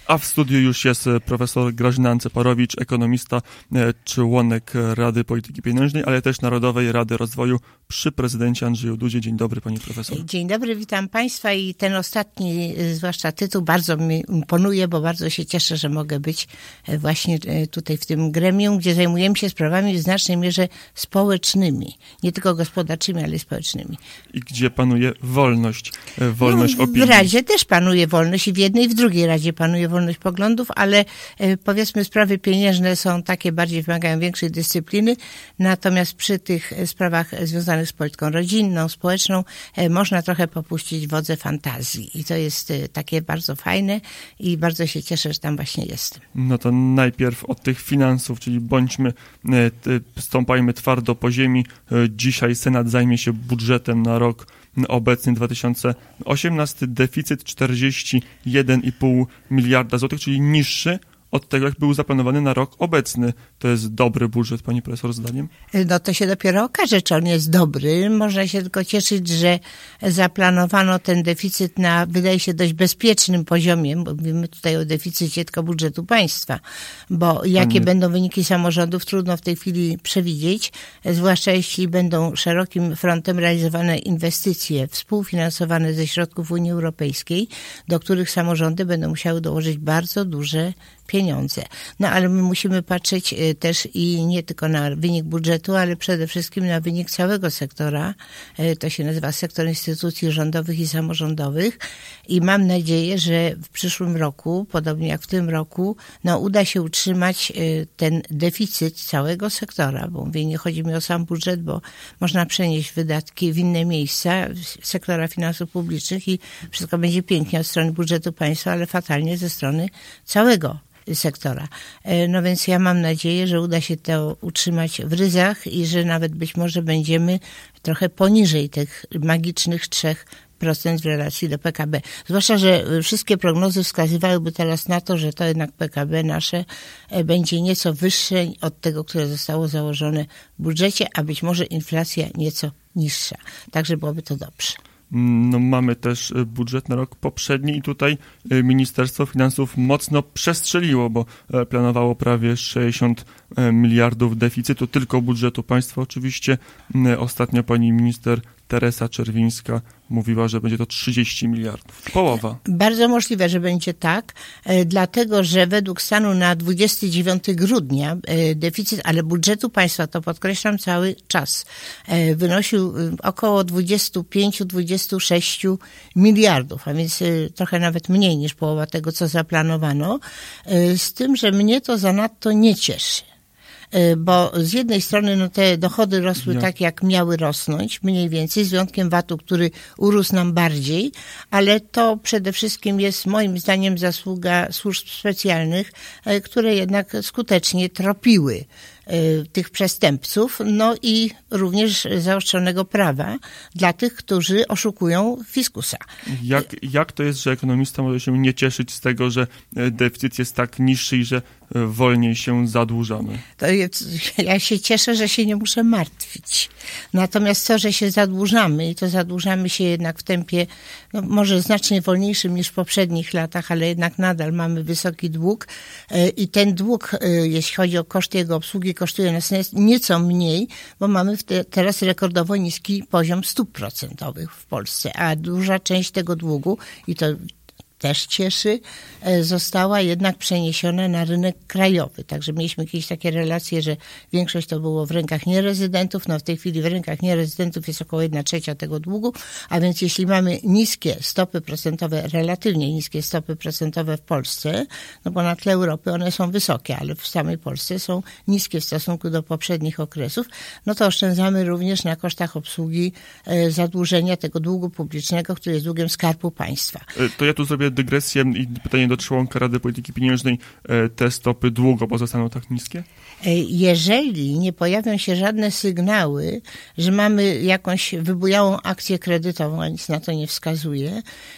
A w studiu już jest profesor Grażyna Anceparowicz, ekonomista, członek Rady Polityki Pieniężnej, ale też Narodowej Rady Rozwoju przy prezydencie Andrzeju Dudzie. Dzień dobry, pani profesor. Dzień dobry, witam państwa i ten ostatni, zwłaszcza tytuł, bardzo mi imponuje, bo bardzo się cieszę, że mogę być właśnie tutaj w tym gremium, gdzie zajmujemy się sprawami w znacznej mierze społecznymi. Nie tylko gospodarczymi, ale i społecznymi. I gdzie panuje wolność opinii. W Radzie też panuje wolność i w jednej i w drugiej Radzie panuje wolność poglądów, ale powiedzmy sprawy pieniężne są takie, bardziej wymagają większej dyscypliny, natomiast przy tych sprawach związanych z polityką rodzinną, społeczną można trochę popuścić wodze fantazji i to jest takie bardzo fajne i bardzo się cieszę, że tam właśnie jestem. No to najpierw od tych finansów, czyli stąpajmy twardo po ziemi. Dzisiaj Senat zajmie się budżetem na rok obecny 2018, deficyt 41,5 miliarda złotych, czyli niższy od tego, jak był zaplanowany na rok obecny. To jest dobry budżet, pani profesor, zdaniem? No to się dopiero okaże, czy on jest dobry. Można się tylko cieszyć, że zaplanowano ten deficyt na, wydaje się, dość bezpiecznym poziomie, bo mówimy tutaj o deficycie tylko budżetu państwa, bo jakie będą wyniki samorządów, trudno w tej chwili przewidzieć, zwłaszcza jeśli będą szerokim frontem realizowane inwestycje współfinansowane ze środków Unii Europejskiej, do których samorządy będą musiały dołożyć bardzo duże pieniądze. No ale my musimy patrzeć też i nie tylko na wynik budżetu, ale przede wszystkim na wynik całego sektora. To się nazywa sektor instytucji rządowych i samorządowych i mam nadzieję, że w przyszłym roku, podobnie jak w tym roku, uda się utrzymać ten deficyt całego sektora, bo mówię, nie chodzi mi o sam budżet, bo można przenieść wydatki w inne miejsca sektora finansów publicznych i wszystko będzie pięknie od strony budżetu państwa, ale fatalnie ze strony całego sektora. No więc ja mam nadzieję, że uda się to utrzymać w ryzach i że nawet być może będziemy trochę poniżej tych magicznych 3% w relacji do PKB. Zwłaszcza, że wszystkie prognozy wskazywałyby teraz na to, że to jednak PKB nasze będzie nieco wyższe od tego, które zostało założone w budżecie, a być może inflacja nieco niższa. Także byłoby to dobrze. Mamy też budżet na rok poprzedni i tutaj Ministerstwo Finansów mocno przestrzeliło, bo planowało prawie 60 miliardów deficytu tylko budżetu państwa. Oczywiście ostatnio pani minister Teresa Czerwińska mówiła, że będzie to 30 miliardów. Połowa. Bardzo możliwe, że będzie tak, dlatego że według stanu na 29 grudnia deficyt, ale budżetu państwa, to podkreślam cały czas, wynosił około 25-26 miliardów, a więc trochę nawet mniej niż połowa tego, co zaplanowano, z tym, że mnie to zanadto nie cieszy. Bo z jednej strony te dochody rosły tak, jak miały rosnąć, mniej więcej, z wyjątkiem VAT-u, który urósł nam bardziej, ale to przede wszystkim jest moim zdaniem zasługa służb specjalnych, które jednak skutecznie tropiły tych przestępców, i również zaostrzonego prawa dla tych, którzy oszukują fiskusa. Jak to jest, że ekonomista może się nie cieszyć z tego, że deficyt jest tak niższy i że wolniej się zadłużamy? Ja się cieszę, że się nie muszę martwić. Natomiast to, że się zadłużamy i to zadłużamy się jednak w tempie może znacznie wolniejszym niż w poprzednich latach, ale jednak nadal mamy wysoki dług i ten dług, jeśli chodzi o koszty jego obsługi, kosztuje nas nieco mniej, bo mamy teraz rekordowo niski poziom stóp procentowych w Polsce, a duża część tego długu, i to też cieszy, została jednak przeniesiona na rynek krajowy. Także mieliśmy kiedyś takie relacje, że większość to było w rękach nierezydentów. W tej chwili w rękach nierezydentów jest około 1/3 tego długu, a więc jeśli mamy niskie stopy procentowe, relatywnie niskie stopy procentowe w Polsce, bo na tle Europy one są wysokie, ale w samej Polsce są niskie w stosunku do poprzednich okresów, to oszczędzamy również na kosztach obsługi zadłużenia tego długu publicznego, który jest długiem Skarbu Państwa. To ja tu zrobię dygresję i pytanie do członka Rady Polityki Pieniężnej. Te stopy długo pozostaną tak niskie? Jeżeli nie pojawią się żadne sygnały, że mamy jakąś wybujałą akcję kredytową, a nic na to nie wskazuje,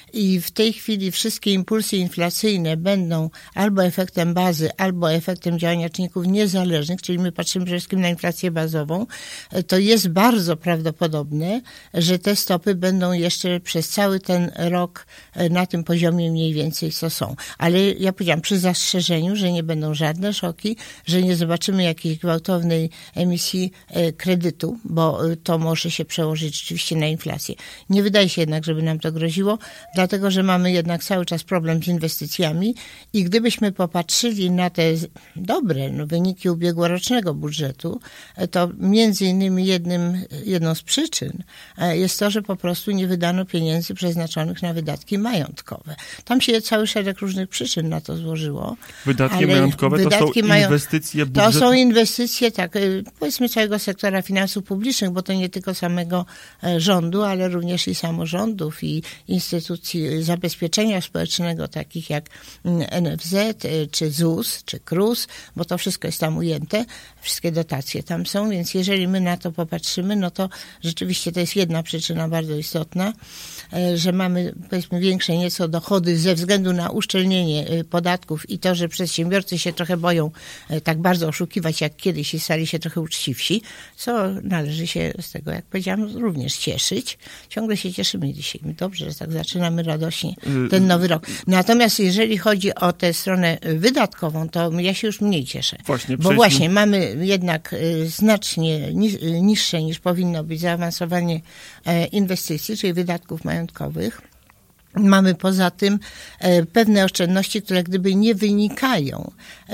i w tej chwili wszystkie impulsy inflacyjne będą albo efektem bazy, albo efektem działania czynników niezależnych, czyli my patrzymy przede wszystkim na inflację bazową, to jest bardzo prawdopodobne, że te stopy będą jeszcze przez cały ten rok na tym poziomie mniej więcej, co są. Ale ja powiedziałam, przy zastrzeżeniu, że nie będą żadne szoki, że nie zobaczymy jakiejś gwałtownej emisji kredytu, bo to może się przełożyć rzeczywiście na inflację. Nie wydaje się jednak, żeby nam to groziło, dlatego, że mamy jednak cały czas problem z inwestycjami i gdybyśmy popatrzyli na te dobre wyniki ubiegłorocznego budżetu, to między innymi jedną z przyczyn jest to, że po prostu nie wydano pieniędzy przeznaczonych na wydatki majątkowe. Tam się cały szereg różnych przyczyn na to złożyło. Wydatki majątkowe to są inwestycje budżetu? To są inwestycje, tak, powiedzmy całego sektora finansów publicznych, bo to nie tylko samego rządu, ale również i samorządów i instytucji zabezpieczenia społecznego, takich jak NFZ, czy ZUS, czy KRUS, bo to wszystko jest tam ujęte, wszystkie dotacje tam są, więc jeżeli my na to popatrzymy, no to rzeczywiście to jest jedna przyczyna bardzo istotna, że mamy, powiedzmy, większe nieco dochody ze względu na uszczelnienie podatków i to, że przedsiębiorcy się trochę boją tak bardzo oszukiwać jak kiedyś i stali się trochę uczciwsi, co należy się z tego, jak powiedziałam, również cieszyć. Ciągle się cieszymy dzisiaj. Dobrze, że tak zaczynamy radośnie ten nowy rok. Natomiast jeżeli chodzi o tę stronę wydatkową, to ja się już mniej cieszę. Bo właśnie mamy jednak znacznie niższe niż powinno być zaawansowanie inwestycji, czyli wydatków majątkowych. Mamy poza tym pewne oszczędności, które gdyby nie wynikają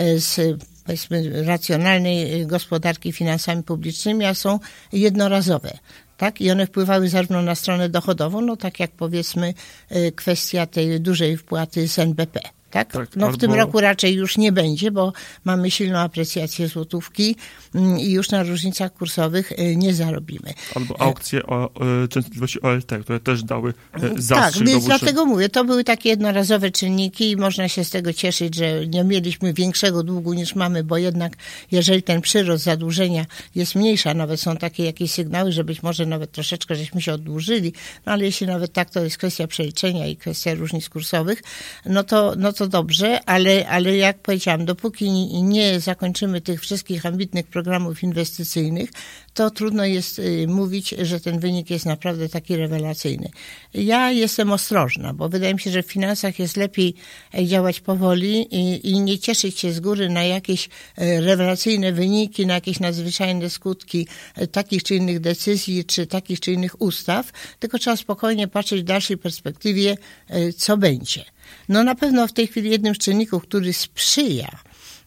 z, powiedzmy, racjonalnej gospodarki finansami publicznymi, a są jednorazowe. Tak? I one wpływały zarówno na stronę dochodową, no tak jak powiedzmy kwestia tej dużej wpłaty z NBP. Tak? No w tym roku raczej już nie będzie, bo mamy silną aprecjację złotówki i już na różnicach kursowych nie zarobimy. Albo aukcje częstotliwości OLT, które też dały zastrzyk. Tak, więc dlatego mówię, to były takie jednorazowe czynniki i można się z tego cieszyć, że nie mieliśmy większego długu niż mamy, bo jednak jeżeli ten przyrost zadłużenia jest mniejszy, a nawet są takie jakieś sygnały, że być może nawet troszeczkę żeśmy się oddłużyli, no ale jeśli nawet tak, to jest kwestia przeliczenia i kwestia różnic kursowych, no to dobrze, ale jak powiedziałam, dopóki nie zakończymy tych wszystkich ambitnych programów inwestycyjnych, to trudno jest mówić, że ten wynik jest naprawdę taki rewelacyjny. Ja jestem ostrożna, bo wydaje mi się, że w finansach jest lepiej działać powoli i nie cieszyć się z góry na jakieś rewelacyjne wyniki, na jakieś nadzwyczajne skutki takich czy innych decyzji, czy takich czy innych ustaw, tylko trzeba spokojnie patrzeć w dalszej perspektywie, co będzie. No na pewno w tej chwili jednym z czynników, który sprzyja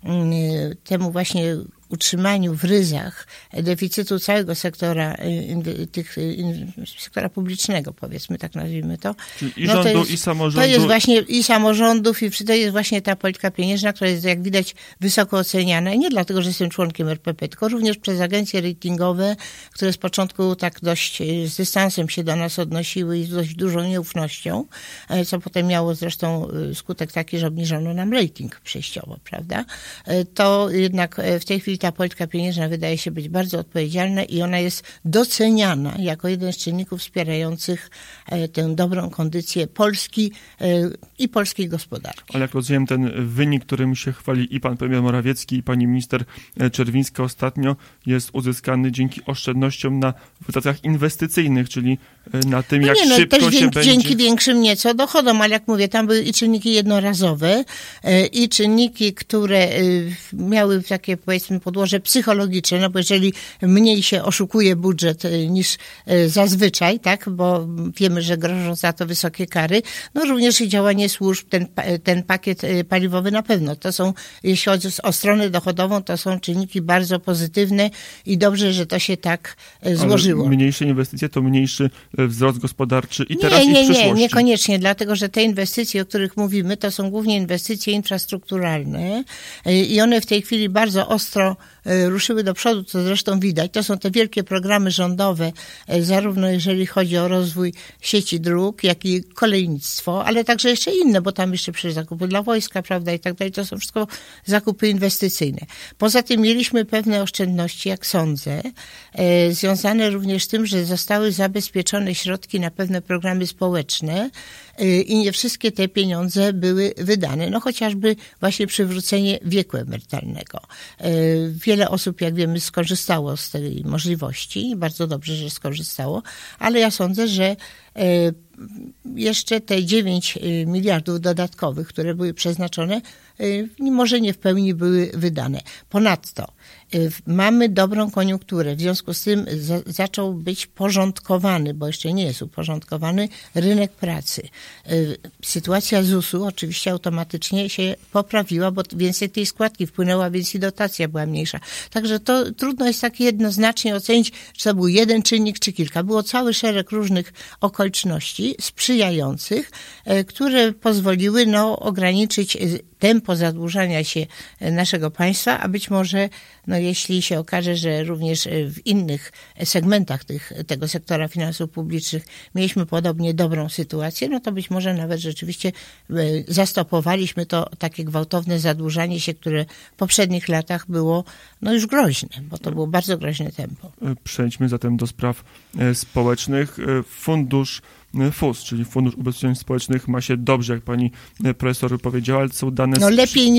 temu właśnie utrzymaniu w ryzach deficytu całego sektora, sektora publicznego, powiedzmy, tak nazwijmy to. Czyli i rządu, i samorządu. To jest właśnie i samorządów, i to jest właśnie ta polityka pieniężna, która jest, jak widać, wysoko oceniana. I nie dlatego, że jestem członkiem RPP, tylko również przez agencje ratingowe, które z początku tak dość z dystansem się do nas odnosiły i z dość dużą nieufnością, co potem miało zresztą skutek taki, że obniżono nam rating przejściowo, prawda? To jednak w tej chwili ta polityka pieniężna wydaje się być bardzo odpowiedzialna i ona jest doceniana jako jeden z czynników wspierających tę dobrą kondycję Polski i polskiej gospodarki. Ale jak rozumiem, ten wynik, którym się chwali i pan premier Morawiecki, i pani minister Czerwińska ostatnio, jest uzyskany dzięki oszczędnościom na wydatkach inwestycyjnych, czyli na tym, jak szybko też się będzie... Dzięki większym nieco dochodom, ale jak mówię, tam były i czynniki jednorazowe, i czynniki, które miały takie, powiedzmy, podłoże psychologiczne, no bo jeżeli mniej się oszukuje budżet niż zazwyczaj, tak, bo wiemy, że grożą za to wysokie kary, no również i działanie służb, ten pakiet paliwowy na pewno. To są, jeśli chodzi o stronę dochodową, to są czynniki bardzo pozytywne i dobrze, że to się tak złożyło. Ale mniejsze inwestycje to mniejszy wzrost gospodarczy i teraz i w przyszłości. Nie, niekoniecznie, dlatego że te inwestycje, o których mówimy, to są głównie inwestycje infrastrukturalne i one w tej chwili bardzo ostro ruszyły do przodu, co zresztą widać. To są te wielkie programy rządowe, zarówno jeżeli chodzi o rozwój sieci dróg, jak i kolejnictwo, ale także jeszcze inne, bo tam jeszcze przecież zakupy dla wojska, prawda, i tak dalej. To są wszystko zakupy inwestycyjne. Poza tym mieliśmy pewne oszczędności, jak sądzę, związane również z tym, że zostały zabezpieczone środki na pewne programy społeczne i nie wszystkie te pieniądze były wydane. No chociażby właśnie przywrócenie wieku emerytalnego. Wiele osób, jak wiemy, skorzystało z tej możliwości. Bardzo dobrze, że skorzystało, ale ja sądzę, że jeszcze te 9 miliardów dodatkowych, które były przeznaczone, może nie w pełni były wydane. Ponadto mamy dobrą koniunkturę, w związku z tym zaczął być porządkowany, bo jeszcze nie jest uporządkowany, rynek pracy. Sytuacja ZUS-u oczywiście automatycznie się poprawiła, bo więcej tej składki wpłynęła, więc i dotacja była mniejsza. Także to trudno jest tak jednoznacznie ocenić, czy to był jeden czynnik, czy kilka. Było cały szereg różnych okoliczności sprzyjających, które pozwoliły ograniczyć tempo zadłużania się naszego państwa, a być może, jeśli się okaże, że również w innych segmentach tego sektora finansów publicznych mieliśmy podobnie dobrą sytuację, to być może nawet rzeczywiście zastopowaliśmy to takie gwałtowne zadłużanie się, które w poprzednich latach było już groźne, bo to było bardzo groźne tempo. Przejdźmy zatem do spraw społecznych. Fundusz FUS, czyli Fundusz Ubezpieczeń Społecznych, ma się dobrze, jak pani profesor powiedziała, ale są dane... lepiej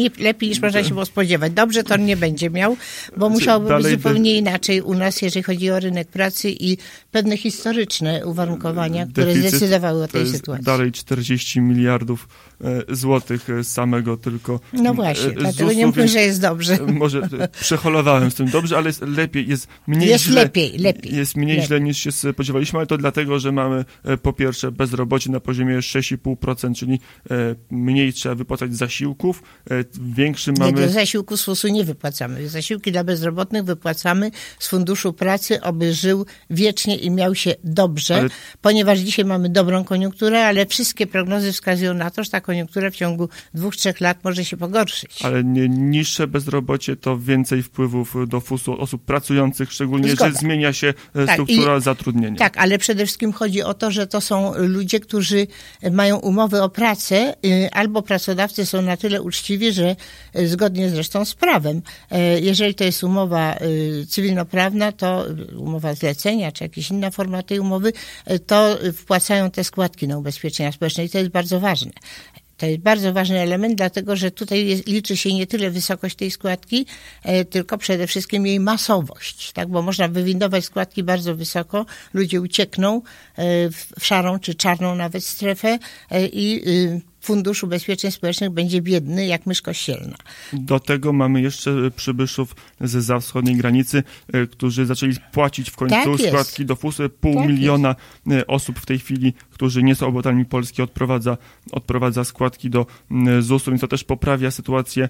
niż można się było spodziewać. Dobrze to nie będzie miał, bo musiałoby być zupełnie inaczej u nas, jeżeli chodzi o rynek pracy i pewne historyczne uwarunkowania, które zdecydowały o tej sytuacji. Dalej 40 miliardów złotych samego tylko No właśnie, dlatego nie mówię, że jest dobrze. Może przeholowałem z tym dobrze, ale jest lepiej, jest mniej jest źle. Lepiej. Jest mniej źle niż się spodziewaliśmy, ale to dlatego, że mamy po pierwsze bezrobocie na poziomie 6,5%, czyli mniej trzeba wypłacać zasiłków, większy mamy... Nie, do zasiłku z FUS-u nie wypłacamy. Zasiłki dla bezrobotnych wypłacamy z Funduszu Pracy, aby żył wiecznie i miał się dobrze, ponieważ dzisiaj mamy dobrą koniunkturę, ale wszystkie prognozy wskazują na to, że ta koniunktura w ciągu 2-3 lat może się pogorszyć. Ale niższe bezrobocie to więcej wpływów do FUS-u osób pracujących, szczególnie, że zmienia się struktura zatrudnienia. Tak, ale przede wszystkim chodzi o to, że to są ludzie, którzy mają umowy o pracę, albo pracodawcy są na tyle uczciwi, że zgodnie zresztą z prawem, jeżeli to jest umowa cywilnoprawna, to umowa zlecenia, czy jakaś inna forma tej umowy, to wpłacają te składki na ubezpieczenia społeczne i to jest bardzo ważne. To jest bardzo ważny element, dlatego że tutaj liczy się nie tyle wysokość tej składki, tylko przede wszystkim jej masowość, tak? Bo można wywindować składki bardzo wysoko, ludzie uciekną w szarą czy czarną nawet strefę i Fundusz Ubezpieczeń Społecznych będzie biedny jak mysz kościelna. Do tego mamy jeszcze przybyszów zza wschodniej granicy, którzy zaczęli płacić w końcu składki do FUS-u. 0,5 miliona osób w tej chwili, którzy nie są obywatelami Polski, odprowadza składki do ZUS-u, więc to też poprawia sytuację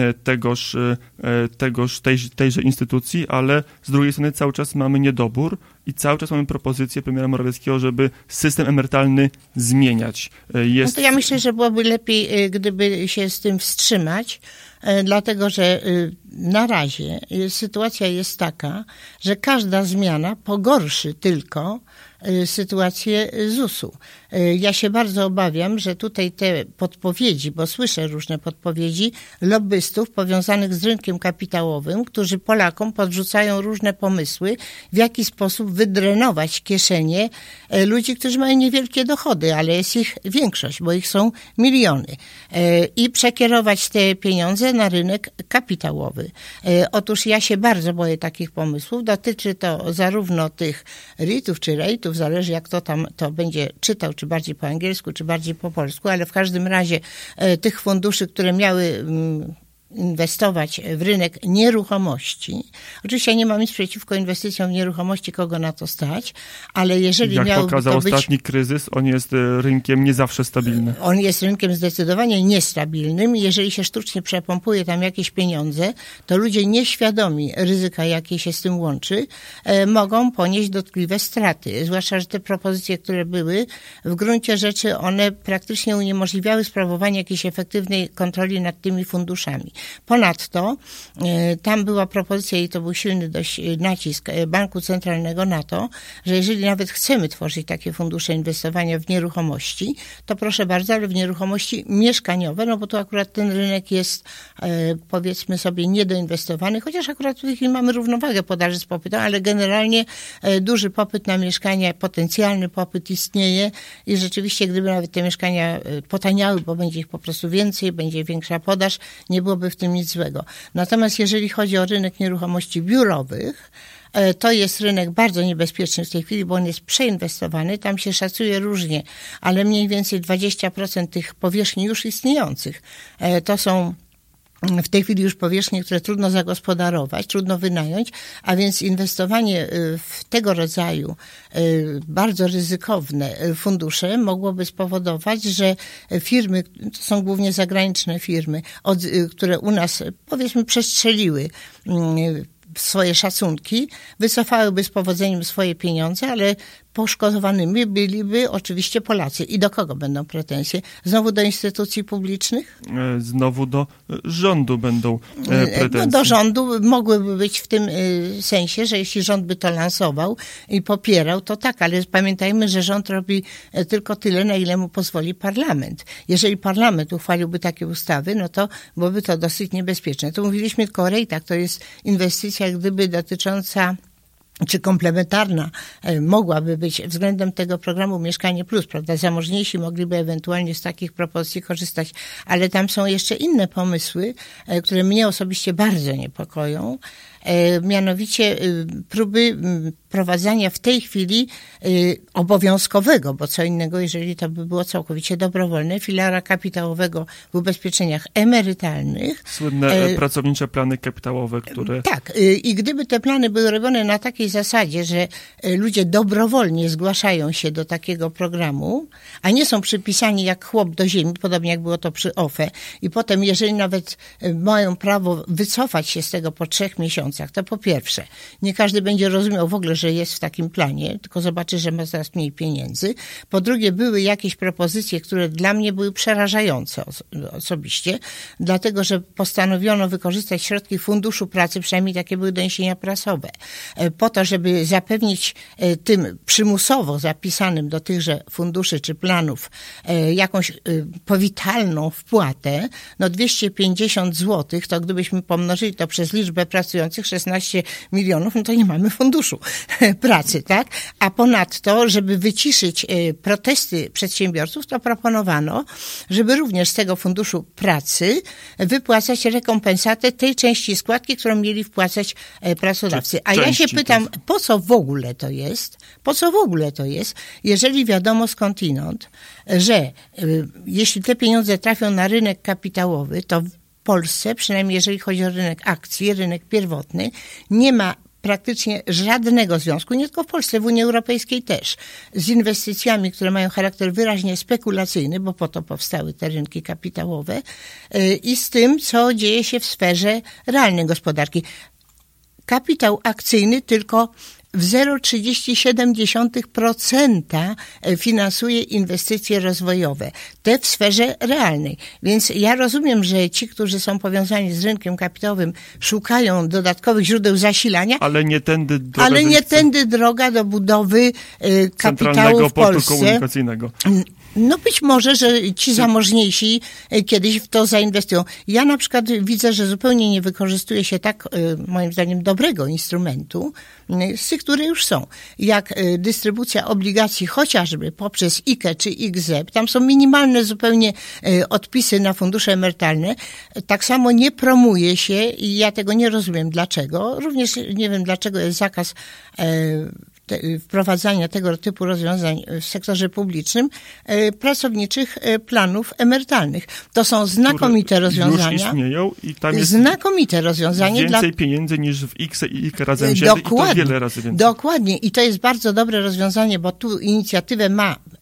tejże instytucji, ale z drugiej strony cały czas mamy niedobór i cały czas mamy propozycję premiera Morawieckiego, żeby system emerytalny zmieniać. To ja myślę, że byłoby lepiej, gdyby się z tym wstrzymać, dlatego że na razie sytuacja jest taka, że każda zmiana pogorszy tylko sytuację ZUS-u. Ja się bardzo obawiam, że tutaj te podpowiedzi, bo słyszę różne podpowiedzi lobbystów powiązanych z rynkiem kapitałowym, którzy Polakom podrzucają różne pomysły, w jaki sposób wydrenować kieszenie ludzi, którzy mają niewielkie dochody, ale jest ich większość, bo ich są miliony. I przekierować te pieniądze na rynek kapitałowy. Otóż ja się bardzo boję takich pomysłów. Dotyczy to zarówno tych REIT-ów czy REIT-ów, zależy jak to tam to będzie czytał, czy bardziej po angielsku, czy bardziej po polsku, ale w każdym razie tych funduszy, które miały inwestować w rynek nieruchomości. Oczywiście ja nie mam nic przeciwko inwestycjom w nieruchomości, kogo na to stać, ale jeżeli jak miałby pokazał to być... ostatni kryzys, on jest rynkiem nie zawsze stabilnym. On jest rynkiem zdecydowanie niestabilnym i jeżeli się sztucznie przepompuje tam jakieś pieniądze, to ludzie nieświadomi ryzyka, jakie się z tym łączy, mogą ponieść dotkliwe straty. Zwłaszcza, że te propozycje, które były, w gruncie rzeczy one praktycznie uniemożliwiały sprawowanie jakiejś efektywnej kontroli nad tymi funduszami. Ponadto tam była propozycja i to był silny dość nacisk Banku Centralnego na to, że jeżeli nawet chcemy tworzyć takie fundusze inwestowania w nieruchomości, to proszę bardzo, ale w nieruchomości mieszkaniowe, no bo tu akurat ten rynek jest, powiedzmy sobie, niedoinwestowany, chociaż akurat tutaj mamy równowagę podaży z popytem, ale generalnie duży popyt na mieszkania, potencjalny popyt istnieje i rzeczywiście, gdyby nawet te mieszkania potaniały, bo będzie ich po prostu więcej, będzie większa podaż, nie byłoby w tym nic złego. Natomiast jeżeli chodzi o rynek nieruchomości biurowych, to jest rynek bardzo niebezpieczny w tej chwili, bo on jest przeinwestowany, tam się szacuje różnie, ale mniej więcej 20% tych powierzchni już istniejących to są w tej chwili już powierzchnie, które trudno zagospodarować, trudno wynająć, a więc inwestowanie w tego rodzaju bardzo ryzykowne fundusze mogłoby spowodować, że firmy, to są głównie zagraniczne firmy, które u nas, powiedzmy, przestrzeliły swoje szacunki, wycofałyby z powodzeniem swoje pieniądze, ale poszkodowanymi byliby oczywiście Polacy. I do kogo będą pretensje? Znowu do instytucji publicznych? Znowu do rządu będą pretensje. No do rządu mogłyby być w tym sensie, że jeśli rząd by to lansował i popierał, to tak, ale pamiętajmy, że rząd robi tylko tyle, na ile mu pozwoli parlament. Jeżeli parlament uchwaliłby takie ustawy, no to byłoby to dosyć niebezpieczne. Tu mówiliśmy tylko o REIT-ach, to jest inwestycja jak gdyby dotycząca czy komplementarna mogłaby być względem tego programu Mieszkanie Plus, prawda? Zamożniejsi mogliby ewentualnie z takich propozycji korzystać, ale tam są jeszcze inne pomysły, które mnie osobiście bardzo niepokoją. Mianowicie próby prowadzenia w tej chwili obowiązkowego, bo co innego, jeżeli to by było całkowicie dobrowolne, filara kapitałowego w ubezpieczeniach emerytalnych. Słynne pracownicze plany kapitałowe, które... Tak. I gdyby te plany były robione na takiej zasadzie, że ludzie dobrowolnie zgłaszają się do takiego programu, a nie są przypisani jak chłop do ziemi, podobnie jak było to przy OFE, i potem, jeżeli nawet mają prawo wycofać się z tego po 3 miesiącach, to po pierwsze, nie każdy będzie rozumiał w ogóle, że jest w takim planie, tylko zobaczy, że ma coraz mniej pieniędzy. Po drugie, były jakieś propozycje, które dla mnie były przerażające osobiście, dlatego, że postanowiono wykorzystać środki Funduszu Pracy, przynajmniej takie były doniesienia prasowe, po to, żeby zapewnić tym przymusowo zapisanym do tychże funduszy czy planów jakąś powitalną wpłatę, no 250 zł, to gdybyśmy pomnożyli to przez liczbę pracujących, 16 milionów, no to nie mamy funduszu pracy, tak? A ponadto, żeby wyciszyć protesty przedsiębiorców, to proponowano, żeby również z tego funduszu pracy wypłacać rekompensatę tej części składki, którą mieli wpłacać pracodawcy. A ja się pytam, po co w ogóle to jest? Po co w ogóle to jest, jeżeli wiadomo skądinąd, że jeśli te pieniądze trafią na rynek kapitałowy, to w Polsce, przynajmniej jeżeli chodzi o rynek akcji, rynek pierwotny, nie ma praktycznie żadnego związku, nie tylko w Polsce, w Unii Europejskiej też, z inwestycjami, które mają charakter wyraźnie spekulacyjny, bo po to powstały te rynki kapitałowe, i z tym, co dzieje się w sferze realnej gospodarki. Kapitał akcyjny tylko w 0,37% finansuje inwestycje rozwojowe. Te w sferze realnej. Więc ja rozumiem, że ci, którzy są powiązani z rynkiem kapitałowym, szukają dodatkowych źródeł zasilania. Ale nie tędy droga do budowy kapitału w portu Polsce. Komunikacyjnego. No być może, że ci zamożniejsi kiedyś w to zainwestują. Ja na przykład widzę, że zupełnie nie wykorzystuje się tak, moim zdaniem, dobrego instrumentu z tych, które już są, jak dystrybucja obligacji chociażby poprzez IKE czy IKZEP. Tam są minimalne zupełnie odpisy na fundusze emerytalne. Tak samo nie promuje się i ja tego nie rozumiem dlaczego. Również nie wiem, dlaczego jest zakaz wprowadzania tego typu rozwiązań w sektorze publicznym, pracowniczych planów emerytalnych. To są znakomite rozwiązania. Już istnieją i tam jest znakomite rozwiązanie. Więcej pieniędzy niż w IKE i IKE razem wzięte i to wiele razy więcej. Dokładnie. I to jest bardzo dobre rozwiązanie, bo tu inicjatywę ma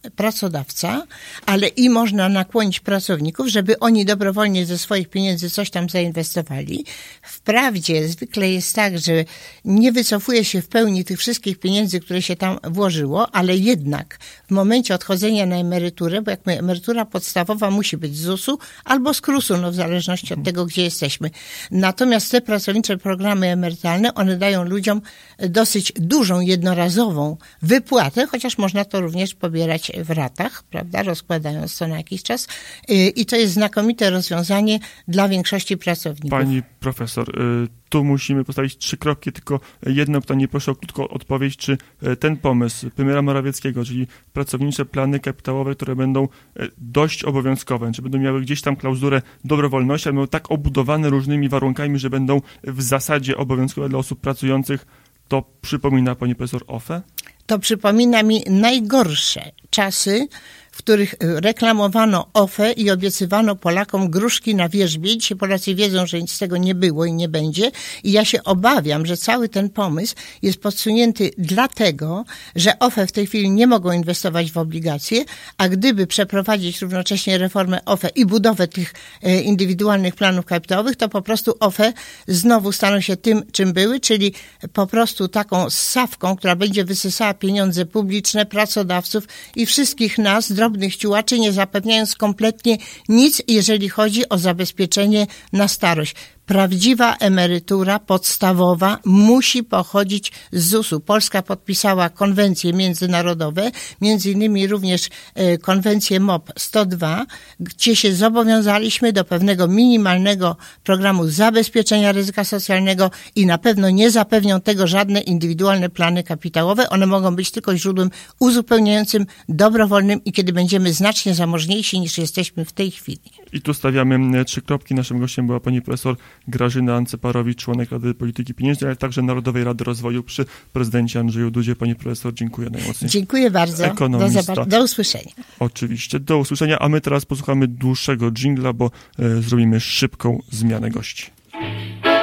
pracodawca, ale i można nakłonić pracowników, żeby oni dobrowolnie ze swoich pieniędzy coś tam zainwestowali. Wprawdzie zwykle jest tak, że nie wycofuje się w pełni tych wszystkich pieniędzy, które się tam włożyło, ale jednak w momencie odchodzenia na emeryturę, bo jak emerytura podstawowa musi być z ZUS-u albo z KRUS-u, no w zależności od tego, gdzie jesteśmy. Natomiast te pracownicze programy emerytalne, one dają ludziom dosyć dużą, jednorazową wypłatę, chociaż można to również pobierać w ratach, prawda, rozkładając to na jakiś czas. I to jest znakomite rozwiązanie dla większości pracowników. Pani profesor, tu musimy postawić 3 kropki, tylko jedno pytanie, proszę o krótką odpowiedź, czy ten pomysł premiera Morawieckiego, czyli pracownicze plany kapitałowe, które będą dość obowiązkowe, czy będą miały gdzieś tam klauzurę dobrowolności, ale będą tak obudowane różnymi warunkami, że będą w zasadzie obowiązkowe dla osób pracujących, to przypomina pani profesor OFE? To przypomina mi najgorsze czasy, w których reklamowano OFE i obiecywano Polakom gruszki na wierzbie. Dzisiaj Polacy wiedzą, że nic z tego nie było i nie będzie. I ja się obawiam, że cały ten pomysł jest podsunięty dlatego, że OFE w tej chwili nie mogą inwestować w obligacje, a gdyby przeprowadzić równocześnie reformę OFE i budowę tych indywidualnych planów kapitałowych, to po prostu OFE znowu staną się tym, czym były, czyli po prostu taką ssawką, która będzie wysysała pieniądze publiczne, pracodawców i wszystkich nas, drobnych ciułaczy, nie zapewniając kompletnie nic, jeżeli chodzi o zabezpieczenie na starość. Prawdziwa emerytura podstawowa musi pochodzić z ZUS-u. Polska podpisała konwencje międzynarodowe, między innymi również konwencję MOP 102, gdzie się zobowiązaliśmy do pewnego minimalnego programu zabezpieczenia ryzyka socjalnego i na pewno nie zapewnią tego żadne indywidualne plany kapitałowe. One mogą być tylko źródłem uzupełniającym, dobrowolnym i kiedy będziemy znacznie zamożniejsi niż jesteśmy w tej chwili. I tu stawiamy 3 kropki. Naszym gościem była pani profesor Grażyna Anceparowicz, członek Rady Polityki Pieniężnej, ale także Narodowej Rady Rozwoju przy prezydencie Andrzeju Dudzie. Pani profesor, dziękuję najmocniej. Dziękuję bardzo. Ekonomista. Do usłyszenia. Oczywiście, do usłyszenia, a my teraz posłuchamy dłuższego dżingla, bo zrobimy szybką zmianę gości.